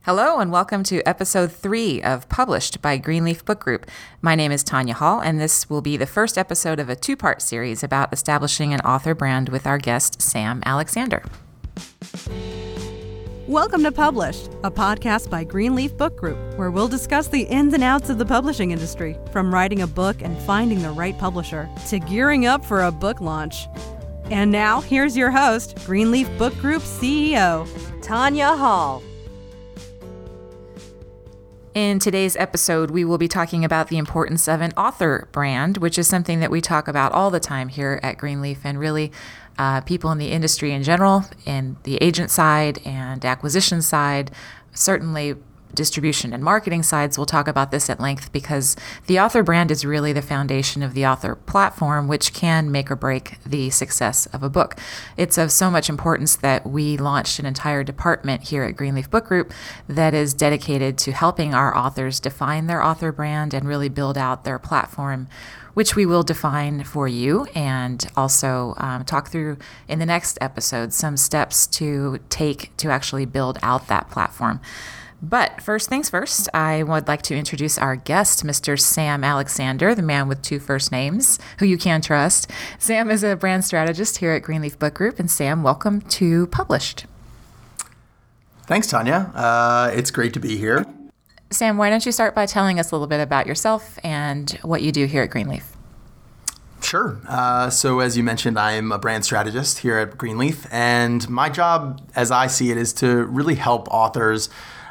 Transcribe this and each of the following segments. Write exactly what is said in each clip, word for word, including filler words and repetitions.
Hello and welcome to episode three of Published by Greenleaf Book Group. My name is Tanya Hall, and this will be the first episode of a two-part series about establishing an author brand with our guest, Sam Alexander. Welcome to Published, a podcast by Greenleaf Book Group, where we'll discuss the ins and outs of the publishing industry, from writing a book and finding the right publisher, to gearing up for a book launch. And now, here's your host, Greenleaf Book Group C E O, Tanya Hall. In today's episode, we will be talking about the importance of an author brand, which is something that we talk about all the time here at Greenleaf, and really uh, people in the industry in general, in the agent side and acquisition side, certainly distribution and marketing sides. We'll talk about this at length because the author brand is really the foundation of the author platform, which can make or break the success of a book. It's of so much importance that we launched an entire department here at Greenleaf Book Group that is dedicated to helping our authors define their author brand and really build out their platform, which we will define for you and also um, talk through in the next episode some steps to take to actually build out that platform. But first things first, I would like to introduce our guest, Mister Sam Alexander, the man with two first names, who you can trust. Sam is a brand strategist here at Greenleaf Book Group. And Sam, welcome to Published. Thanks, Tanya. Uh, it's great to be here. Sam, why don't you start by telling us a little bit about yourself and what you do here at Greenleaf? Sure. Uh, so as you mentioned, I'm a brand strategist here at Greenleaf. And my job, as I see it, is to really help authors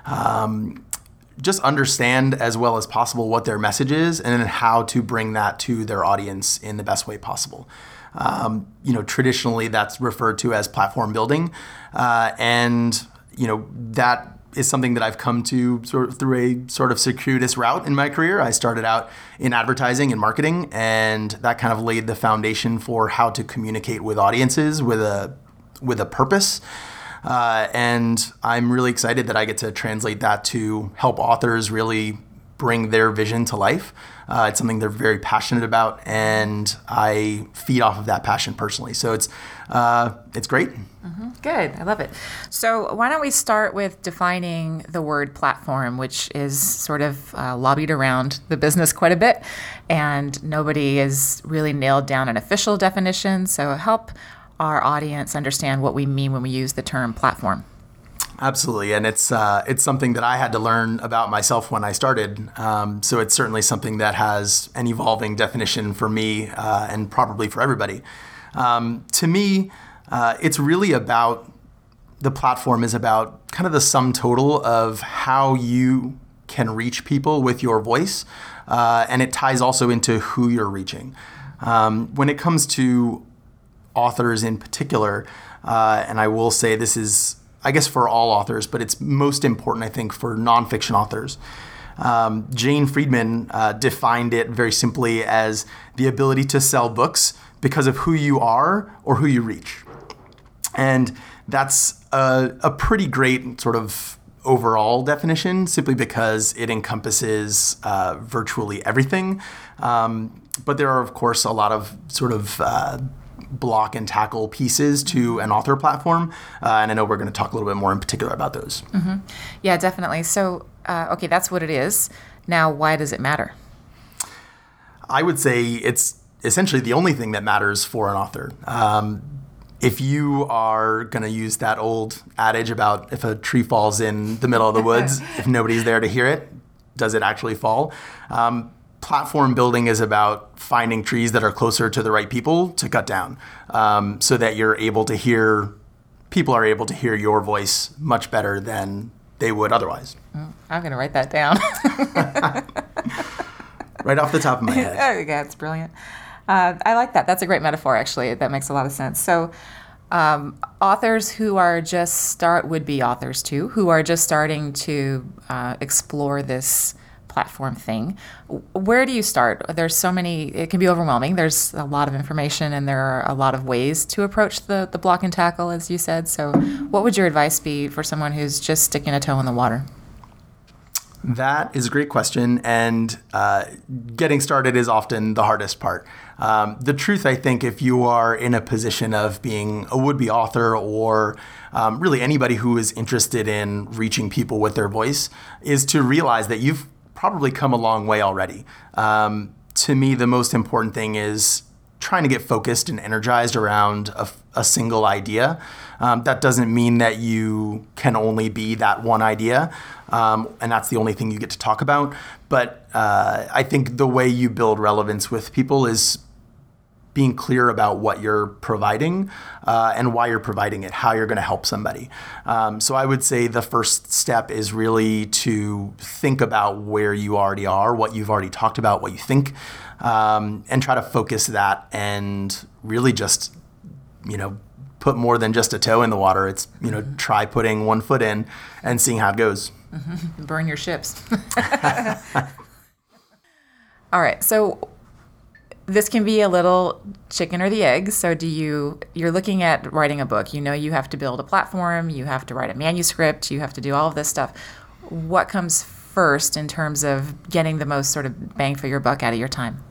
Um, just understand as well as possible what their message is and then how to bring that to their audience in the best way possible. Um, you know, traditionally that's referred to as platform building. Uh, and, you know, that is something that I've come to sort of through a sort of circuitous route in my career. I started out in advertising and marketing, and that kind of laid the foundation for how to communicate with audiences with a, with a purpose. Uh, and I'm really excited that I get to translate that to help authors really bring their vision to life. Uh, it's something they're very passionate about, and I feed off of that passion personally. So it's uh, it's great. Mm-hmm. Good. I love it. So why don't we start with defining the word platform, which is sort of uh, lobbied around the business quite a bit, and nobody has really nailed down an official definition. So help our audience understand what we mean when we use the term platform. Absolutely, and it's uh, it's something that I had to learn about myself when I started. Um, so it's certainly something that has an evolving definition for me uh, and probably for everybody. Um, to me, uh, it's really about, the platform is about kind of the sum total of how you can reach people with your voice, uh, and it ties also into who you're reaching. Um, when it comes to authors in particular, uh, and I will say this is, I guess, for all authors, but it's most important, I think, for nonfiction authors. Um, Jane Friedman uh, defined it very simply as the ability to sell books because of who you are or who you reach. And that's a, a pretty great sort of overall definition, simply because it encompasses uh, virtually everything. Um, but there are, of course, a lot of sort of uh, block and tackle pieces to an author platform. Uh, and I know we're going to talk a little bit more in particular about those. Mm-hmm. Yeah, definitely. So, uh, okay, that's what it is. Now, why does it matter? I would say it's essentially the only thing that matters for an author. Um, if you are going to use that old adage about if a tree falls in the middle of the woods, if nobody's there to hear it, does it actually fall? Um, Platform building is about finding trees that are closer to the right people to cut down, um, so that you're able to hear, people are able to hear your voice much better than they would otherwise. Oh, I'm going to write that down. Right off the top of my head. Oh, yeah, it's brilliant. Uh, I like that. That's a great metaphor, actually. That makes a lot of sense. So um, authors who are just start, would-be authors too, who are just starting to uh, explore this platform thing. Where do you start? There's so many, it can be overwhelming. There's a lot of information and there are a lot of ways to approach the, the block and tackle, as you said. So what would your advice be for someone who's just sticking a toe in the water? That is a great question, and uh, getting started is often the hardest part. Um, the truth, I think, if you are in a position of being a would-be author or um, really anybody who is interested in reaching people with their voice, is to realize that you've probably come a long way already. Um, to me, the most important thing is trying to get focused and energized around a, a single idea. Um, that doesn't mean that you can only be that one idea, um, and that's the only thing you get to talk about. But uh, I think the way you build relevance with people is being clear about what you're providing uh, and why you're providing it, how you're going to help somebody. Um, so I would say the first step is really to think about where you already are, what you've already talked about, what you think, um, and try to focus that and really just, you know, put more than just a toe in the water. It's, you know, mm-hmm. try putting one foot in and seeing how it goes. Mm-hmm. Burn your ships. All right. So this can be a little chicken or the egg. So do you, you're looking at writing a book, you know, you have to build a platform, you have to write a manuscript, you have to do all of this stuff. What comes first in terms of getting the most sort of bang for your buck out of your time?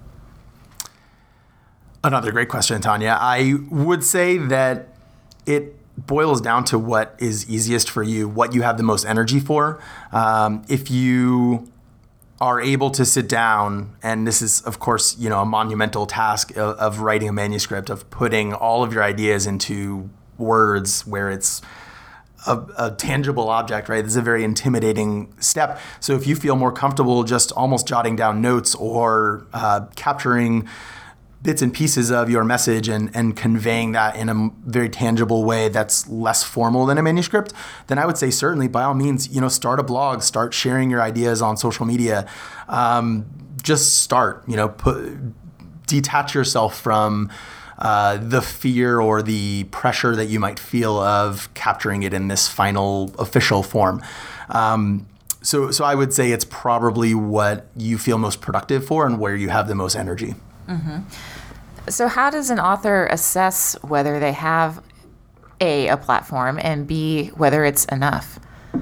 Another great question, Tanya. I would say that it boils down to what is easiest for you, what you have the most energy for. Um, if you are able to sit down, and this is, of course, you know, a monumental task of, of writing a manuscript, of putting all of your ideas into words where it's a, a tangible object, right? This is a very intimidating step. So if you feel more comfortable just almost jotting down notes or uh, capturing bits and pieces of your message and, and conveying that in a very tangible way that's less formal than a manuscript, then I would say certainly, by all means, you know, start a blog, start sharing your ideas on social media. Um, just start, you know, put, detach yourself from uh, the fear or the pressure that you might feel of capturing it in this final official form. Um, so, so I would say it's probably what you feel most productive for and where you have the most energy. Mm-hmm. So how does an author assess whether they have A, a platform, and B, whether it's enough?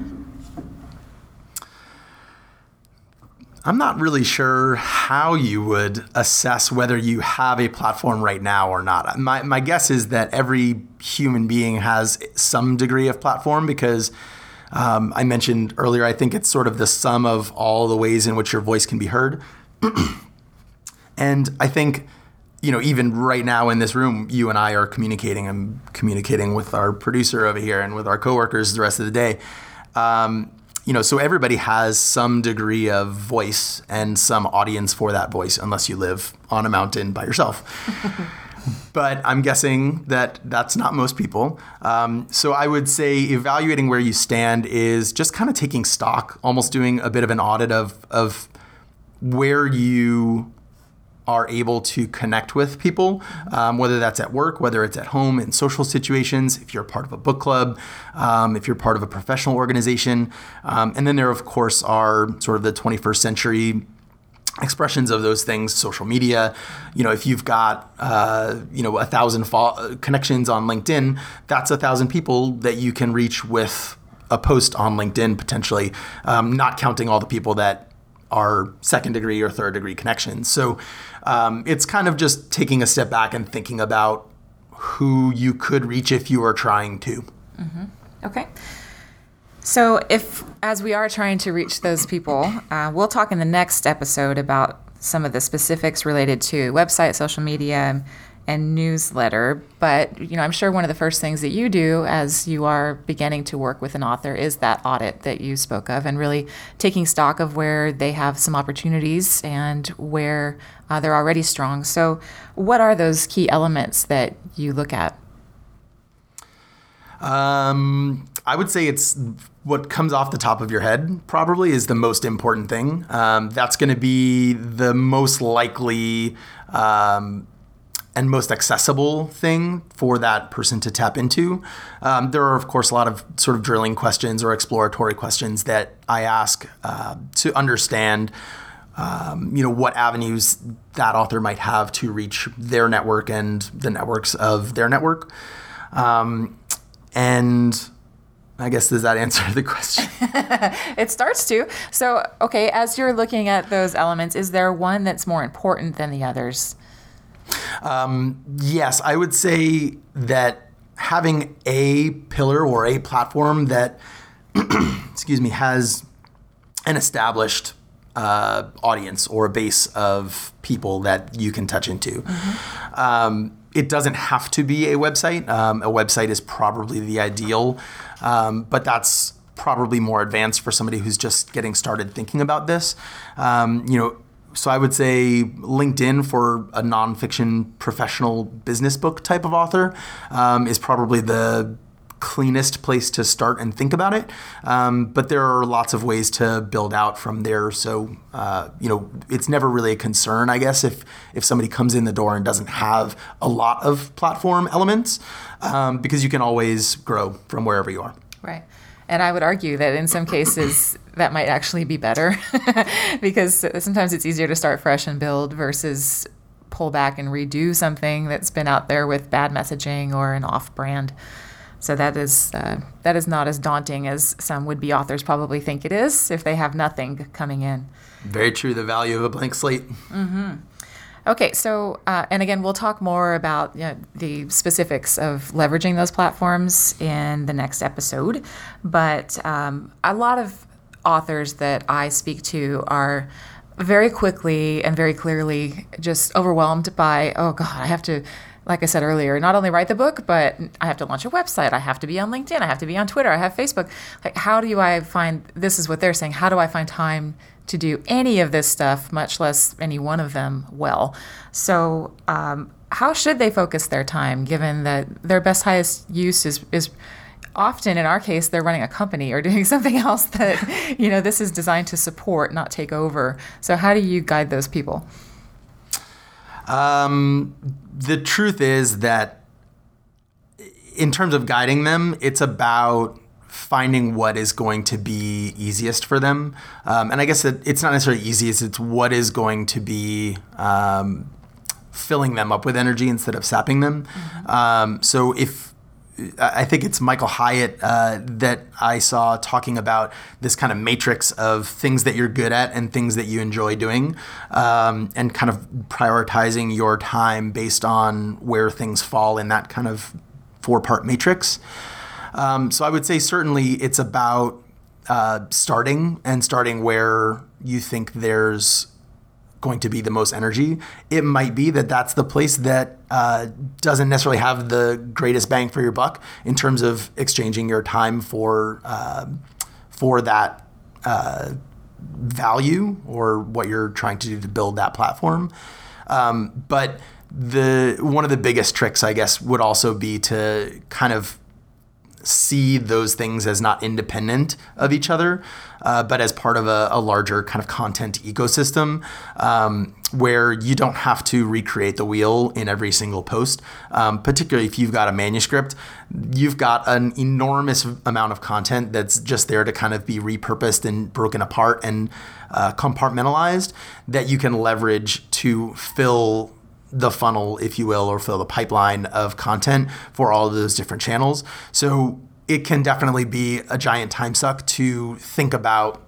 I'm not really sure how you would assess whether you have a platform right now or not. My, my guess is that every human being has some degree of platform because um, I mentioned earlier, I think it's sort of the sum of all the ways in which your voice can be heard. And I think, you know, even right now in this room, you and I are communicating. I'm communicating with our producer over here and with our coworkers the rest of the day. Um, you know, so everybody has some degree of voice and some audience for that voice, unless you live on a mountain by yourself. But I'm guessing that that's not most people. Um, so I would say evaluating where you stand is just kind of taking stock, almost doing a bit of an audit of of where you are able to connect with people, um, whether that's at work, whether it's at home, in social situations, if you're part of a book club, um, if you're part of a professional organization. Um, and then there, of course, are sort of the twenty-first century expressions of those things, social media. You know, if you've got, uh, you know, a thousand fo- connections on LinkedIn, that's a thousand people that you can reach with a post on LinkedIn, potentially, um, not counting all the people that are second degree or third degree connections. So um, it's kind of just taking a step back and thinking about who you could reach if you are trying to. Mm-hmm. Okay. So if, as we are trying to reach those people, uh, we'll talk in the next episode about some of the specifics related to website, social media, and newsletter. But, you know, I'm sure one of the first things that you do as you are beginning to work with an author is that audit that you spoke of, and really taking stock of where they have some opportunities and where uh, they're already strong. So what are those key elements that you look at? Um, I would say it's what comes off the top of your head probably is the most important thing. Um, that's going to be the most likely um, and most accessible thing for that person to tap into. Um, there are, of course, a lot of sort of drilling questions or exploratory questions that I ask uh, to understand, um, you know, what avenues that author might have to reach their network and the networks of their network. Um, and I guess, does that answer the question? It starts to. So, okay, as you're looking at those elements, is there one that's more important than the others? Um, yes, I would say that having a pillar or a platform that, excuse me, has an established uh, audience or a base of people that you can touch into. Mm-hmm. Um, it doesn't have to be a website. Um, a website is probably the ideal, um, but that's probably more advanced for somebody who's just getting started thinking about this. Um, you know, so I would say LinkedIn for a nonfiction professional business book type of author um, is probably the cleanest place to start and think about it. Um, but there are lots of ways to build out from there. So, uh, you know, it's never really a concern, I guess, if, if somebody comes in the door and doesn't have a lot of platform elements, um, because you can always grow from wherever you are. Right. And I would argue that in some cases that might actually be better because sometimes it's easier to start fresh and build versus pull back and redo something that's been out there with bad messaging or an off-brand. So that is uh, that is not as daunting as some would-be authors probably think it is if they have nothing coming in. Very true. The value of a blank slate. Mm-hmm. Okay, so, uh, and again, we'll talk more about you know, the specifics of leveraging those platforms in the next episode. But um, a lot of authors that I speak to are very quickly and very clearly just overwhelmed by, oh, God, I have to, like I said earlier, not only write the book, but I have to launch a website. I have to be on LinkedIn. I have to be on Twitter. I have Facebook. Like, how do I find, this is what they're saying, how do I find time to do any of this stuff, much less any one of them well? So um, how should they focus their time, given that their best, highest use is, is often, in our case, they're running a company or doing something else that, you know, this is designed to support, not take over. So how do you guide those people? Um, the truth is that in terms of guiding them, it's about finding what is going to be easiest for them. Um, and I guess it, it's not necessarily easiest, it's what is going to be um, filling them up with energy instead of sapping them. Mm-hmm. Um, so if, I think it's Michael Hyatt uh, that I saw talking about this kind of matrix of things that you're good at and things that you enjoy doing, um, and kind of prioritizing your time based on where things fall in that kind of four-part matrix. Um, so I would say certainly it's about uh, starting and starting where you think there's going to be the most energy. It might be that that's the place that uh, doesn't necessarily have the greatest bang for your buck in terms of exchanging your time for uh, for that uh, value or what you're trying to do to build that platform. Um, but the one of the biggest tricks, I guess, would also be to kind of see those things as not independent of each other, uh, but as part of a, a larger kind of content ecosystem, um, where you don't have to recreate the wheel in every single post. Um, particularly if you've got a manuscript, you've got an enormous amount of content that's just there to kind of be repurposed and broken apart and uh, compartmentalized that you can leverage to fill the funnel, if you will, or fill the pipeline of content for all of those different channels. So it can definitely be a giant time suck to think about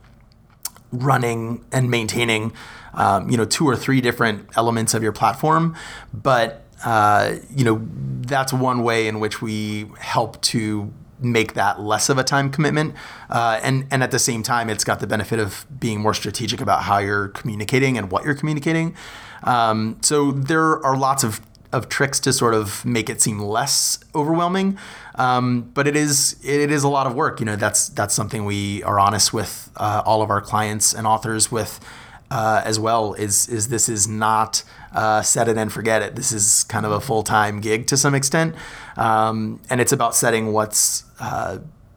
running and maintaining, um, you know, two or three different elements of your platform. But, uh, you know, that's one way in which we help to make that less of a time commitment. Uh, and, and at the same time, it's got the benefit of being more strategic about how you're communicating and what you're communicating. Um, so there are lots of, of tricks to sort of make it seem less overwhelming. Um, but it is, it is a lot of work. You know, that's, that's something we are honest with uh, all of our clients and authors with uh, as well, is, is this is not uh, set it and forget it. This is kind of a full-time gig to some extent. Um, and it's about setting what's, uh,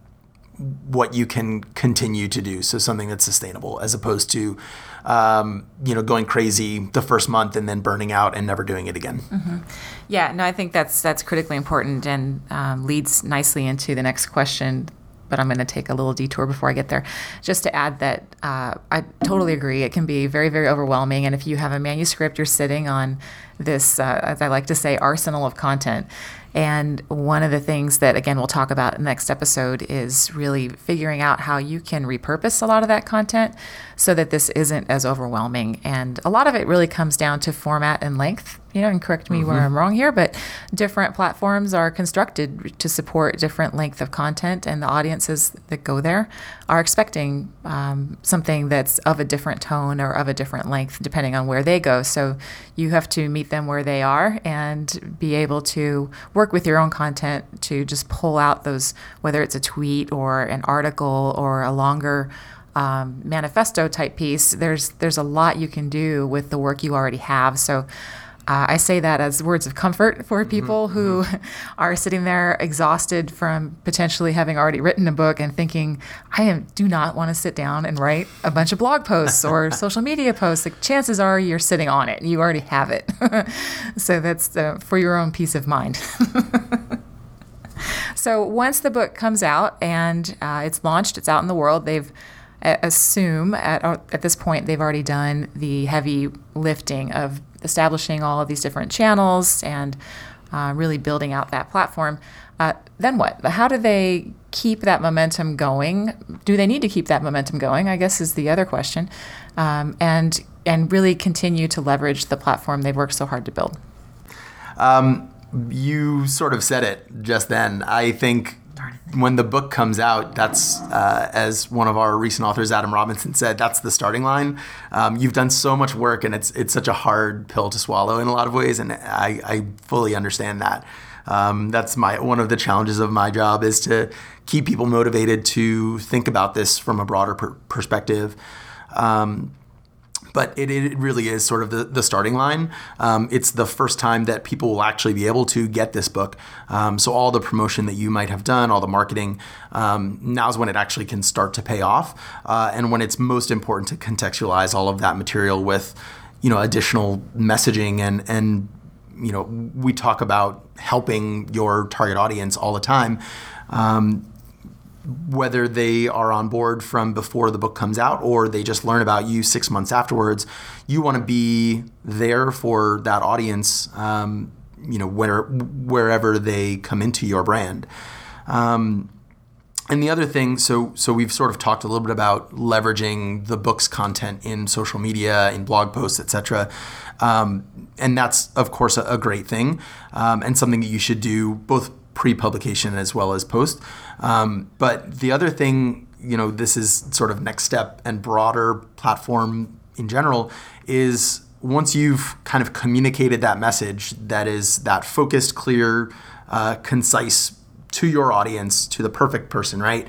what you can continue to do. So something that's sustainable as opposed to, um, you know, going crazy the first month and then burning out and never doing it again. Mm-hmm. Yeah, no, I think that's, that's critically important and um, leads nicely into the next question, but I'm going to take a little detour before I get there. Just to add that uh, I totally agree. It can be very, very overwhelming. And if you have a manuscript, you're sitting on this, uh, as I like to say, arsenal of content. And one of the things that, again, we'll talk about in the next episode is really figuring out how you can repurpose a lot of that content so that this isn't as overwhelming. And a lot of it really comes down to format and length. You know, and correct me mm-hmm. where I'm wrong here, but different platforms are constructed to support different length of content, and the audiences that go there are expecting um, something that's of a different tone or of a different length depending on where they go. So you have to meet them where they are and be able to work with your own content to just pull out those, whether it's a tweet or an article or a longer um, manifesto type piece. There's there's a lot you can do with the work you already have. So Uh, I say that as words of comfort for people mm-hmm. who are sitting there exhausted from potentially having already written a book and thinking, I am, do not want to sit down and write a bunch of blog posts or social media posts. Like, chances are you're sitting on it. You already have it. So that's uh, for your own peace of mind. So once the book comes out and uh, it's launched, it's out in the world, they've uh, assume at, at this point they've already done the heavy lifting of establishing all of these different channels and uh, really building out that platform. Uh, then what? How do they keep that momentum going? Do they need to keep that momentum going, I guess, is the other question. Um, and and really continue to leverage the platform they've worked so hard to build. Um, you sort of said it just then. I think when the book comes out, that's, uh, as one of our recent authors, Adam Robinson, said, that's the starting line. Um, you've done so much work, and it's it's such a hard pill to swallow in a lot of ways, and I, I fully understand that. Um, that's my one of the challenges of my job, is to keep people motivated to think about this from a broader per- perspective. Um, But it, it really is sort of the, the starting line. Um, it's the first time that people will actually be able to get this book. Um, so all the promotion that you might have done, all the marketing, um, now's when it actually can start to pay off. Uh, and when it's most important to contextualize all of that material with, you know, additional messaging. And, and you know, we talk about helping your target audience all the time. Um, whether they are on board from before the book comes out or they just learn about you six months afterwards, you want to be there for that audience, um, you know, where, wherever they come into your brand. Um, and the other thing, so so we've sort of talked a little bit about leveraging the book's content in social media, in blog posts, et cetera. Um, and that's, of course, a, a great thing, um, and something that you should do both pre-publication as well as post. Um, but the other thing, you know, this is sort of next step and broader platform in general, is once you've kind of communicated that message that is that focused, clear, uh, concise to your audience, to the perfect person, right?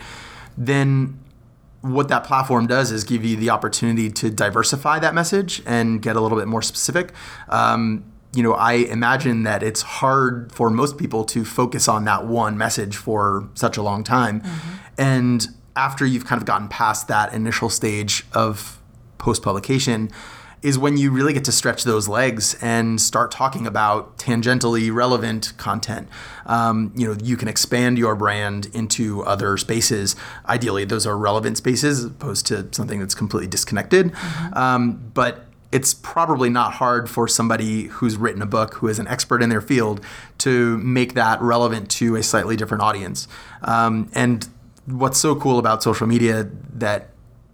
Then what that platform does is give you the opportunity to diversify that message and get a little bit more specific. Um, You know, I imagine that it's hard for most people to focus on that one message for such a long time. Mm-hmm. And after you've kind of gotten past that initial stage of post-publication is when you really get to stretch those legs and start talking about tangentially relevant content. Um, you know, you can expand your brand into other spaces. Ideally, those are relevant spaces as opposed to something that's completely disconnected. Mm-hmm. Um, but it's probably not hard for somebody who's written a book, who is an expert in their field, to make that relevant to a slightly different audience. Um, and what's so cool about social media that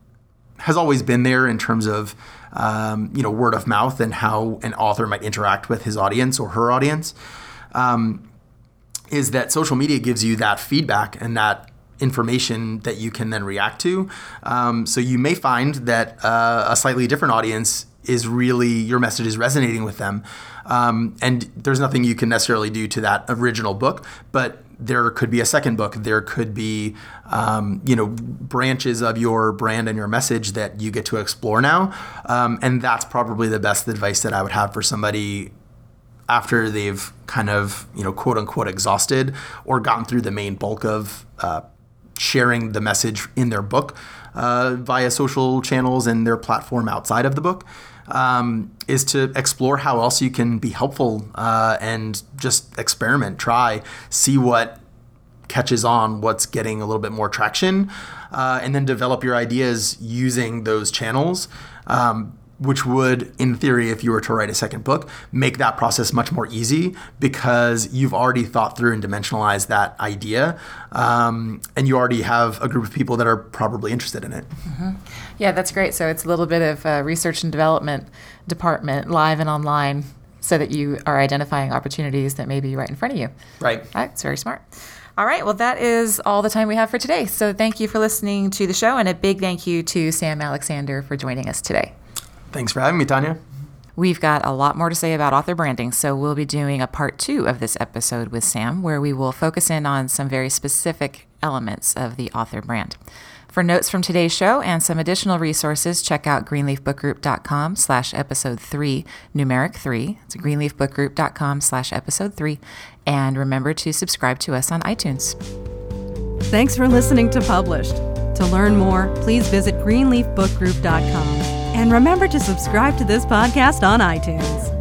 has always been there in terms of um, you know, word of mouth and how an author might interact with his audience or her audience, um, is that social media gives you that feedback and that information that you can then react to. Um, so you may find that uh, a slightly different audience is really, your message is resonating with them. Um, and there's nothing you can necessarily do to that original book, but there could be a second book. There could be, um, you know, branches of your brand and your message that you get to explore now. Um, and that's probably the best advice that I would have for somebody after they've kind of, you know, quote unquote exhausted or gotten through the main bulk of uh, sharing the message in their book uh, via social channels and their platform outside of the book. Um, is to explore how else you can be helpful uh, and just experiment, try, see what catches on, what's getting a little bit more traction, uh, and then develop your ideas using those channels. Um, which would, in theory, if you were to write a second book, make that process much more easy because you've already thought through and dimensionalized that idea, um, and you already have a group of people that are probably interested in it. Mm-hmm. Yeah, that's great. So it's a little bit of a research and development department, live and online, so that you are identifying opportunities that may be right in front of you. Right. That's very smart. All right. Well, that is all the time we have for today. So thank you for listening to the show, and a big thank you to Sam Alexander for joining us today. Thanks for having me, Tanya. We've got a lot more to say about author branding, so we'll be doing a part two of this episode with Sam, where we will focus in on some very specific elements of the author brand. For notes from today's show and some additional resources, check out greenleafbookgroup.com slash episode three, numeric three. It's greenleafbookgroup.com slash episode three. And remember to subscribe to us on iTunes. Thanks for listening to Published. To learn more, please visit greenleafbookgroup dot com. And remember to subscribe to this podcast on iTunes.